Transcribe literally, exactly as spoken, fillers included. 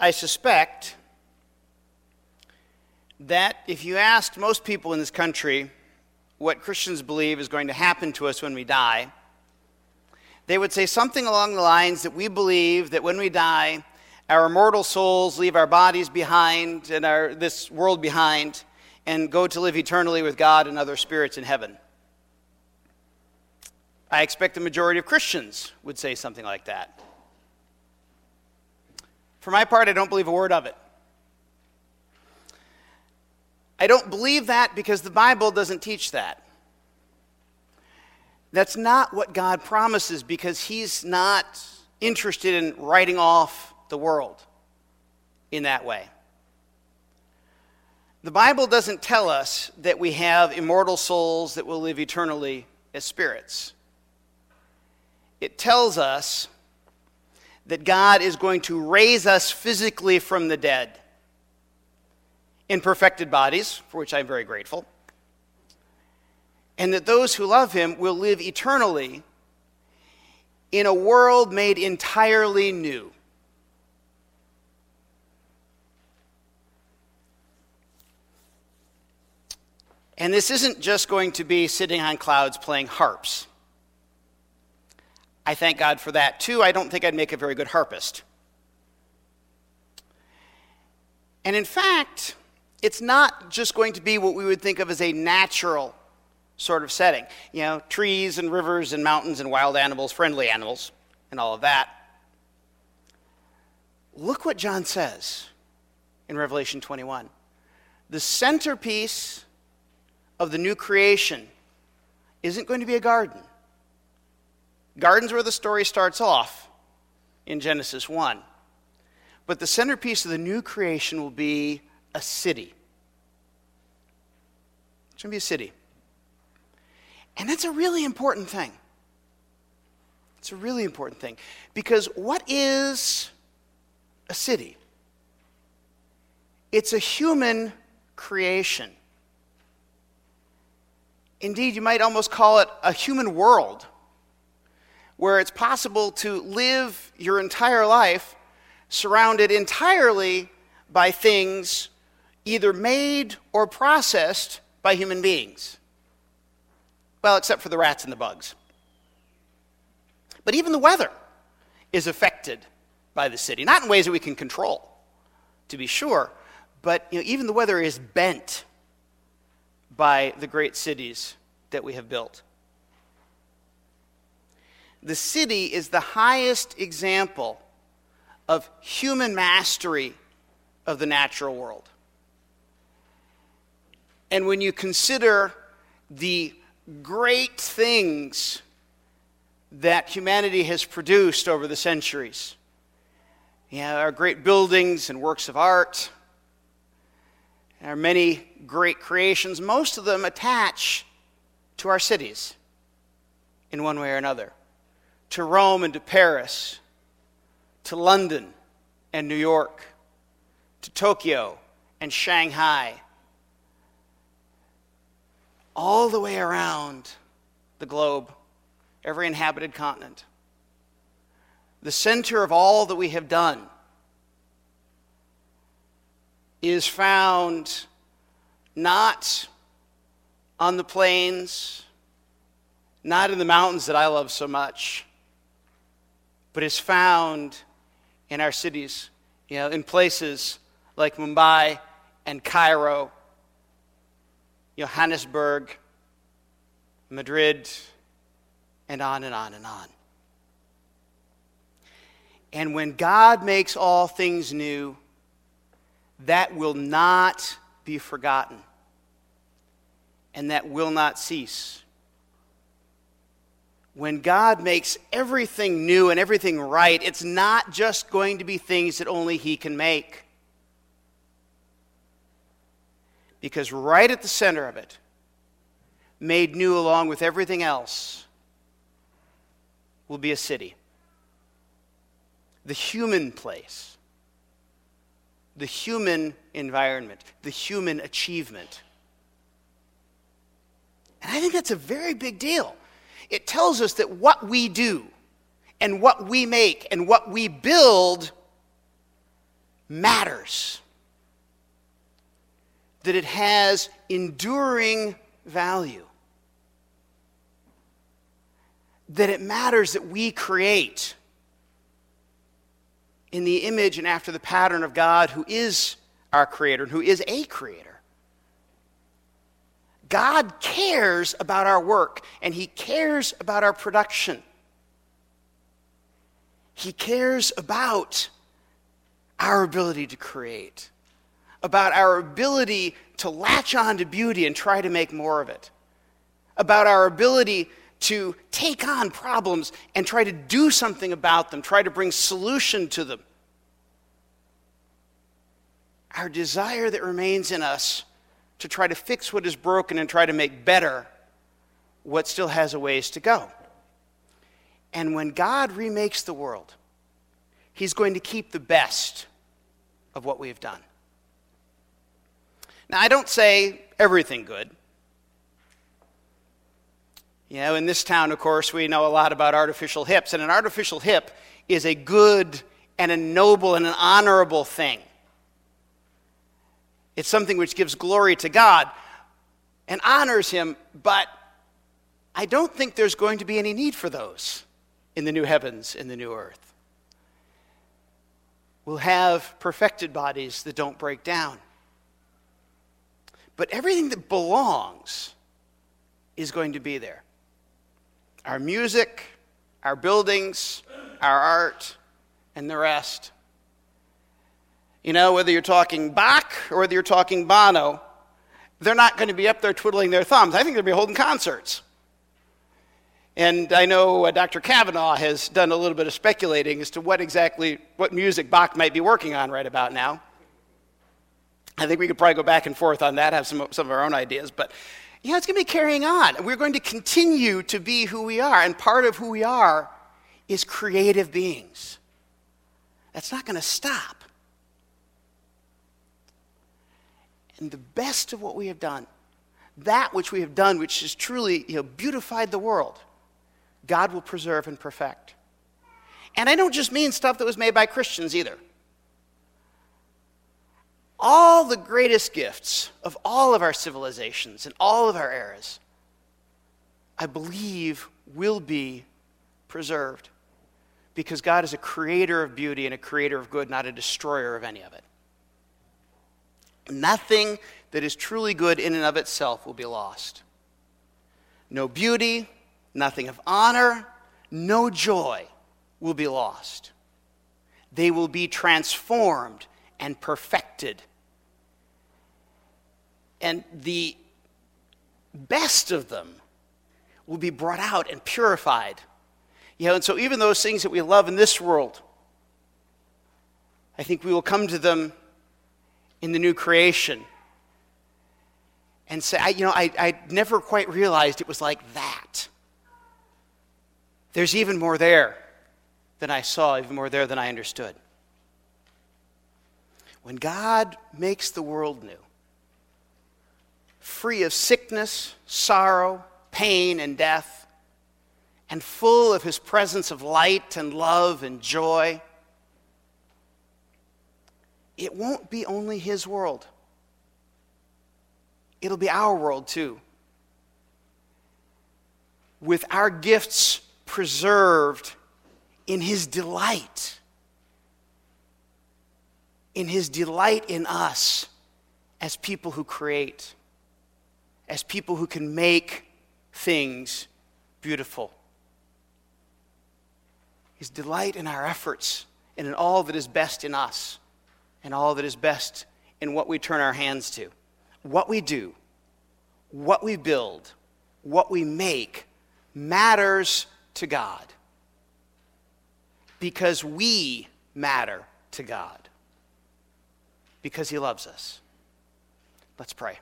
I suspect that if you asked most people in this country what Christians believe is going to happen to us when we die, they would say something along the lines that we believe that when we die, our immortal souls leave our bodies behind and our, this world behind and go to live eternally with God and other spirits in heaven. I expect the majority of Christians would say something like that. For my part, I don't believe a word of it. I don't believe that because the Bible doesn't teach that. That's not what God promises because he's not interested in writing off the world in that way. The Bible doesn't tell us that we have immortal souls that will live eternally as spirits. It tells us that God is going to raise us physically from the dead in perfected bodies, for which I'm very grateful, and that those who love him will live eternally in a world made entirely new. And this isn't just going to be sitting on clouds playing harps. I thank God for that too. I don't think I'd make a very good harpist. And in fact, it's not just going to be what we would think of as a natural sort of setting. You know, trees and rivers and mountains and wild animals, friendly animals, and all of that. Look what John says in Revelation twenty-one. The centerpiece of the new creation isn't going to be a garden. Garden's where the story starts off in Genesis one. But the centerpiece of the new creation will be a city. It's going to be a city. And that's a really important thing. It's a really important thing. Because what is a city? It's a human creation. Indeed, you might almost call it a human world, where it's possible to live your entire life surrounded entirely by things either made or processed by human beings. Well, except for the rats and the bugs. But even the weather is affected by the city. Not in ways that we can control, to be sure, but you know, even the weather is bent by the great cities that we have built. The city is the highest example of human mastery of the natural world. And when you consider the great things that humanity has produced over the centuries, you know, our great buildings and works of art, our many great creations, most of them attach to our cities in one way or another. To Rome and to Paris, to London and New York, to Tokyo and Shanghai, all the way around the globe, every inhabited continent. The center of all that we have done is found not on the plains, not in the mountains that I love so much, but is found in our cities, you know, in places like Mumbai and Cairo, Johannesburg, Madrid, and on and on and on. And when God makes all things new, that will not be forgotten, and that will not cease. When God makes everything new and everything right, it's not just going to be things that only he can make. Because right at the center of it, made new along with everything else, will be a city. The human place. The human environment. The human achievement. And I think that's a very big deal. It tells us that what we do and what we make and what we build matters, that it has enduring value, that it matters that we create in the image and after the pattern of God, who is our creator and who is a creator. God cares about our work, and he cares about our production. He cares about our ability to create, about our ability to latch on to beauty and try to make more of it, about our ability to take on problems and try to do something about them, try to bring solution to them. Our desire that remains in us to try to fix what is broken and try to make better what still has a ways to go. And when God remakes the world, he's going to keep the best of what we have done. Now, I don't say everything good. You know, in this town, of course, we know a lot about artificial hips, and an artificial hip is a good and a noble and an honorable thing. It's something which gives glory to God and honors him, but I don't think there's going to be any need for those in the new heavens and the new earth. We'll have perfected bodies that don't break down. But everything that belongs is going to be there. Our music, our buildings, our art, and the rest. You know, whether you're talking Bach or whether you're talking Bono, they're not going to be up there twiddling their thumbs. I think they'll be holding concerts. And I know uh, Doctor Kavanaugh has done a little bit of speculating as to what exactly, what music Bach might be working on right about now. I think we could probably go back and forth on that, have some, some of our own ideas. But, you know, it's going to be carrying on. We're going to continue to be who we are. And part of who we are is creative beings. That's not going to stop. And the best of what we have done, that which we have done, which has truly, you know, beautified the world, God will preserve and perfect. And I don't just mean stuff that was made by Christians either. All the greatest gifts of all of our civilizations and all of our eras, I believe, will be preserved because God is a creator of beauty and a creator of good, not a destroyer of any of it. Nothing that is truly good in and of itself will be lost. No beauty, nothing of honor, no joy will be lost. They will be transformed and perfected. And the best of them will be brought out and purified. You know, and so even those things that we love in this world, I think we will come to them in the new creation and say, I, you know, I, I never quite realized it was like that. There's even more there than I saw, even more there than I understood. When God makes the world new, free of sickness, sorrow, pain, and death, and full of his presence of light and love and joy, it won't be only his world. It'll be our world too. With our gifts preserved in his delight. In his delight in us as people who create. As people who can make things beautiful. His delight in our efforts and in all that is best in us. And all that is best in what we turn our hands to. What we do, what we build, what we make matters to God. Because we matter to God. Because he loves us. Let's pray.